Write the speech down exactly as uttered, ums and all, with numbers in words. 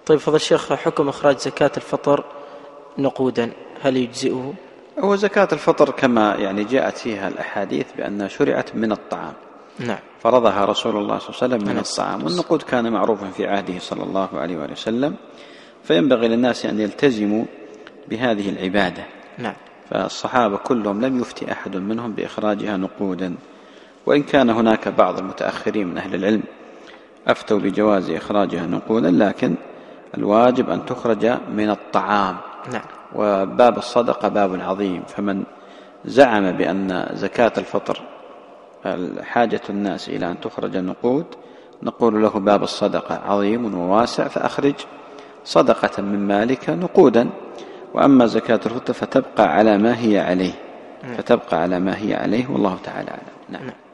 طيب فضل الشيخ، حكم إخراج زكاة الفطر نقودا هل يجزئه؟ هو زكاة الفطر كما يعني جاءت فيها الأحاديث بأنها شرعت من الطعام، نعم، فرضها رسول الله صلى الله عليه وسلم من نعم. الطعام، والنقود كان معروفا في عهده صلى الله عليه وآله وسلم، فينبغي للناس أن يلتزموا بهذه العبادة. نعم. فالصحابة كلهم لم يفتي أحد منهم بإخراجها نقودا، وإن كان هناك بعض المتأخرين من أهل العلم أفتوا بجواز إخراجها نقودا، لكن الواجب أن تخرج من الطعام. نعم. وباب الصدقة باب عظيم، فمن زعم بأن زكاة الفطر حاجة الناس إلى أن تخرج النقود نقول له باب الصدقة عظيم وواسع، فأخرج صدقة من مالك نقودا. وأما زكاة الفطر فتبقى على ما هي عليه فتبقى على ما هي عليه والله تعالى أعلم. نعم.